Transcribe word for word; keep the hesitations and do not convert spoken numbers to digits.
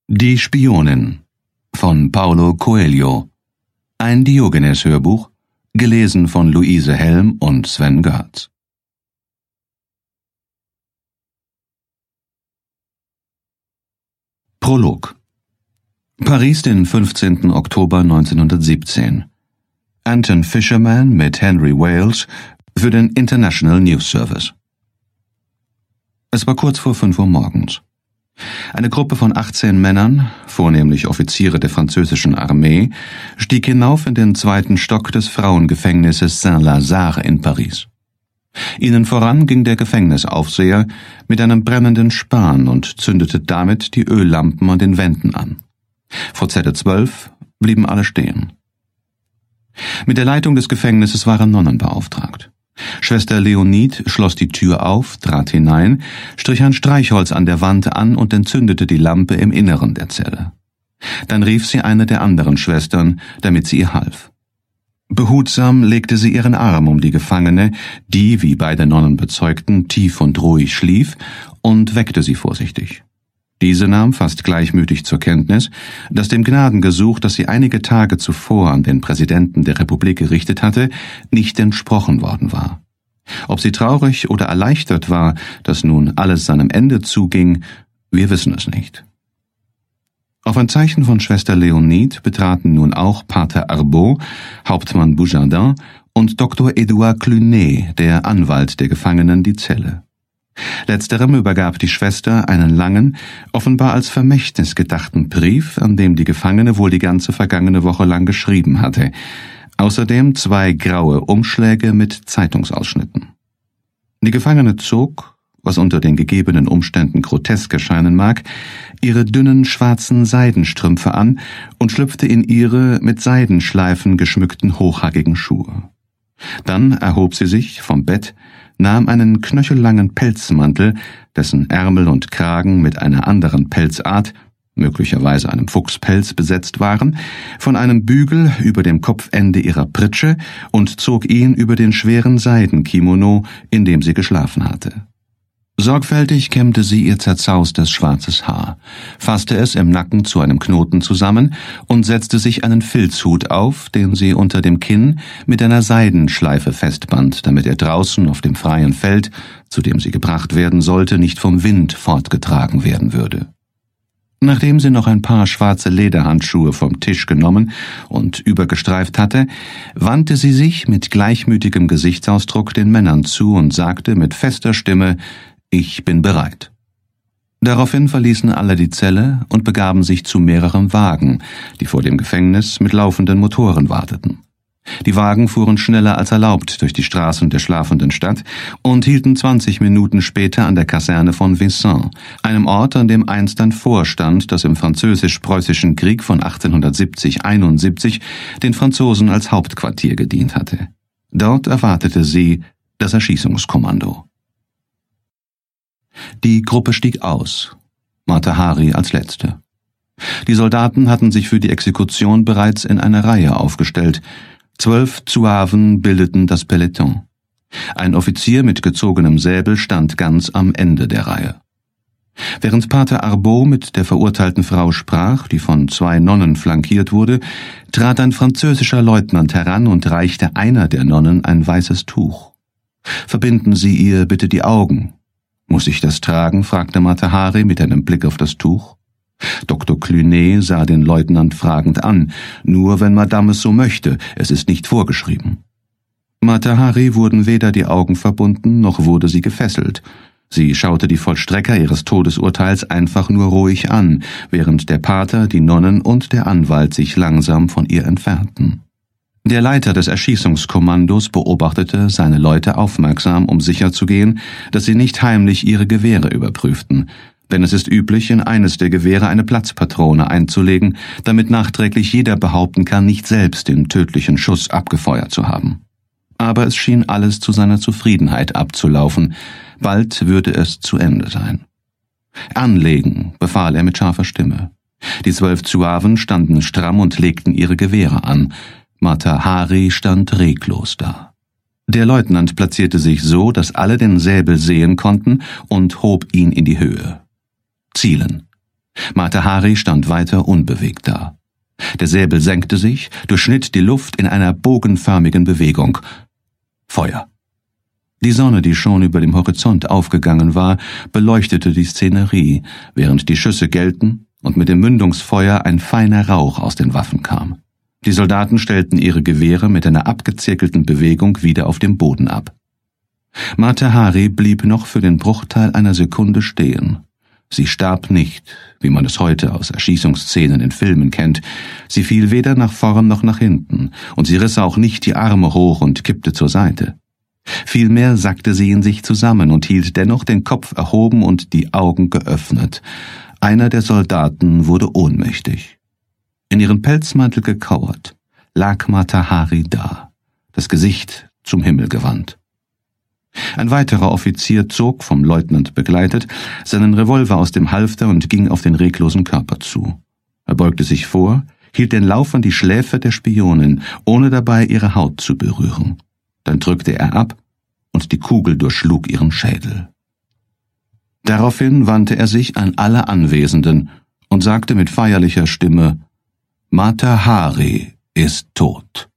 Die Spionin von Paulo Coelho. Ein Diogenes-Hörbuch, gelesen von Luise Helm und Sven Görz. Prolog. Paris, den fünfzehnten Oktober neunzehnhundertsiebzehn. Anton Fisherman mit Henry Wales für den International News Service. Es war kurz vor fünf Uhr morgens. Eine Gruppe von achtzehn Männern, vornehmlich Offiziere der französischen Armee, stieg hinauf in den zweiten Stock des Frauengefängnisses Saint-Lazare in Paris. Ihnen voran ging der Gefängnisaufseher mit einem brennenden Span und zündete damit die Öllampen an den Wänden an. Vor Zelle zwölf blieben alle stehen. Mit der Leitung des Gefängnisses waren Nonnen beauftragt. Schwester Leonide schloss die Tür auf, trat hinein, strich ein Streichholz an der Wand an und entzündete die Lampe im Inneren der Zelle. Dann rief sie eine der anderen Schwestern, damit sie ihr half. Behutsam legte sie ihren Arm um die Gefangene, die, wie beide Nonnen bezeugten, tief und ruhig schlief, und weckte sie vorsichtig. Diese nahm fast gleichmütig zur Kenntnis, dass dem Gnadengesuch, das sie einige Tage zuvor an den Präsidenten der Republik gerichtet hatte, nicht entsprochen worden war. Ob sie traurig oder erleichtert war, dass nun alles seinem Ende zuging, wir wissen es nicht. Auf ein Zeichen von Schwester Leonide betraten nun auch Pater Arbot, Hauptmann Boujardin und Doktor Edouard Clunet, der Anwalt der Gefangenen, die Zelle. Letzterem übergab die Schwester einen langen, offenbar als Vermächtnis gedachten Brief, an dem die Gefangene wohl die ganze vergangene Woche lang geschrieben hatte. Außerdem zwei graue Umschläge mit Zeitungsausschnitten. Die Gefangene zog, was unter den gegebenen Umständen grotesk erscheinen mag, ihre dünnen schwarzen Seidenstrümpfe an und schlüpfte in ihre mit Seidenschleifen geschmückten hochhackigen Schuhe. Dann erhob sie sich vom Bett, nahm einen knöchellangen Pelzmantel, dessen Ärmel und Kragen mit einer anderen Pelzart, möglicherweise einem Fuchspelz, besetzt waren, von einem Bügel über dem Kopfende ihrer Pritsche und zog ihn über den schweren Seidenkimono, in dem sie geschlafen hatte. Sorgfältig kämmte sie ihr zerzaustes schwarzes Haar, fasste es im Nacken zu einem Knoten zusammen und setzte sich einen Filzhut auf, den sie unter dem Kinn mit einer Seidenschleife festband, damit er draußen auf dem freien Feld, zu dem sie gebracht werden sollte, nicht vom Wind fortgetragen werden würde. Nachdem sie noch ein paar schwarze Lederhandschuhe vom Tisch genommen und übergestreift hatte, wandte sie sich mit gleichmütigem Gesichtsausdruck den Männern zu und sagte mit fester Stimme: »Ich bin bereit.« Daraufhin verließen alle die Zelle und begaben sich zu mehreren Wagen, die vor dem Gefängnis mit laufenden Motoren warteten. Die Wagen fuhren schneller als erlaubt durch die Straßen der schlafenden Stadt und hielten zwanzig Minuten später an der Kaserne von Vincennes, einem Ort, an dem einst ein Fort stand, das im französisch-preußischen Krieg von achtzehnhundertsiebzig einundsiebzig den Franzosen als Hauptquartier gedient hatte. Dort erwartete sie das Erschießungskommando. Die Gruppe stieg aus, Mata Hari als letzte. Die Soldaten hatten sich für die Exekution bereits in einer Reihe aufgestellt. Zwölf Zouaven bildeten das Peloton. Ein Offizier mit gezogenem Säbel stand ganz am Ende der Reihe. Während Pater Arbot mit der verurteilten Frau sprach, die von zwei Nonnen flankiert wurde, trat ein französischer Leutnant heran und reichte einer der Nonnen ein weißes Tuch. »Verbinden Sie ihr bitte die Augen.« »Muss ich das tragen?« fragte Mata Hari mit einem Blick auf das Tuch. Doktor Clunet sah den Leutnant fragend an. »Nur wenn Madame es so möchte, es ist nicht vorgeschrieben.« Mata Hari wurden weder die Augen verbunden, noch wurde sie gefesselt. Sie schaute die Vollstrecker ihres Todesurteils einfach nur ruhig an, während der Pater, die Nonnen und der Anwalt sich langsam von ihr entfernten. Der Leiter des Erschießungskommandos beobachtete seine Leute aufmerksam, um sicherzugehen, dass sie nicht heimlich ihre Gewehre überprüften, denn es ist üblich, in eines der Gewehre eine Platzpatrone einzulegen, damit nachträglich jeder behaupten kann, nicht selbst den tödlichen Schuss abgefeuert zu haben. Aber es schien alles zu seiner Zufriedenheit abzulaufen, bald würde es zu Ende sein. »Anlegen«, befahl er mit scharfer Stimme. Die zwölf Zouaven standen stramm und legten ihre Gewehre an. Mata Hari stand reglos da. Der Leutnant platzierte sich so, dass alle den Säbel sehen konnten, und hob ihn in die Höhe. »Zielen«, Mata Hari stand weiter unbewegt da. Der Säbel senkte sich, durchschnitt die Luft in einer bogenförmigen Bewegung. Feuer. Die Sonne, die schon über dem Horizont aufgegangen war, beleuchtete die Szenerie, während die Schüsse gellten und mit dem Mündungsfeuer ein feiner Rauch aus den Waffen kam. Die Soldaten stellten ihre Gewehre mit einer abgezirkelten Bewegung wieder auf dem Boden ab. Mata Hari blieb noch für den Bruchteil einer Sekunde stehen. Sie starb nicht, wie man es heute aus Erschießungsszenen in Filmen kennt. Sie fiel weder nach vorn noch nach hinten, und sie riss auch nicht die Arme hoch und kippte zur Seite. Vielmehr sackte sie in sich zusammen und hielt dennoch den Kopf erhoben und die Augen geöffnet. Einer der Soldaten wurde ohnmächtig. In ihren Pelzmantel gekauert, lag Mata Hari da, das Gesicht zum Himmel gewandt. Ein weiterer Offizier zog, vom Leutnant begleitet, seinen Revolver aus dem Halfter und ging auf den reglosen Körper zu. Er beugte sich vor, hielt den Lauf an die Schläfe der Spionin, ohne dabei ihre Haut zu berühren. Dann drückte er ab, und die Kugel durchschlug ihren Schädel. Daraufhin wandte er sich an alle Anwesenden und sagte mit feierlicher Stimme: »Mata Hari ist tot.«